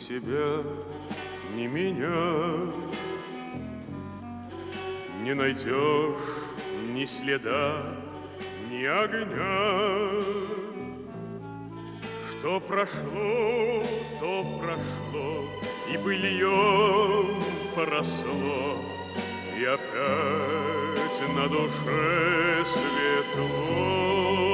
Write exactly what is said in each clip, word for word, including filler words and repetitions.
тебя, ни меня не найдешь ни следа, ни огня. Что прошло, то прошло, и быльем поросло, и опять на душе светло.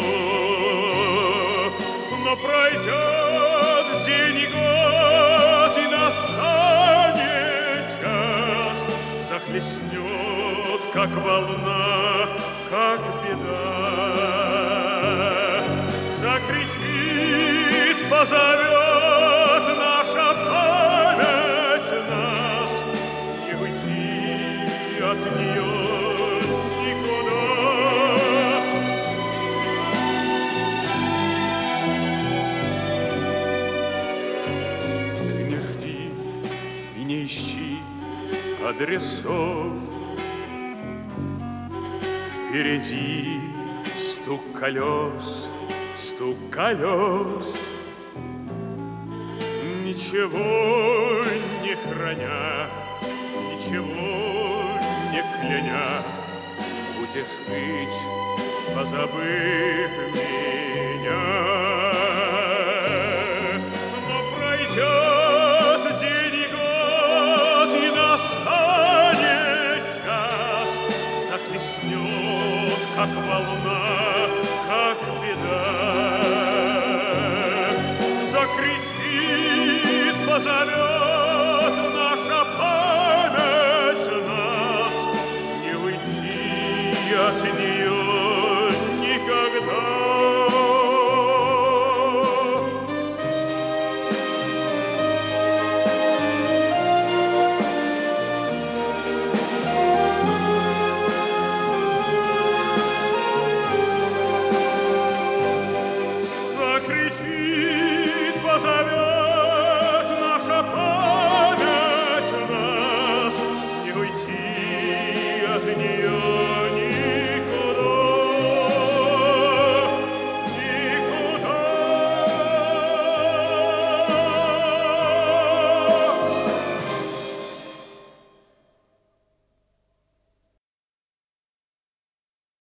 Но пройдет день и год, и настанет час, захлестнет, как волна, как беда. Закричит, позовет наша память нас, не уйти от нее никуда. Ты не жди и не ищи адресов. Впереди стук колес, стук колес. Ничего не храня, ничего не кляня, будешь жить, позабыв меня. Но пройдет день и год, и настанет час, захлестнет, как волна, как беда. Закричит, позовет наша память нас, не уйти от нее.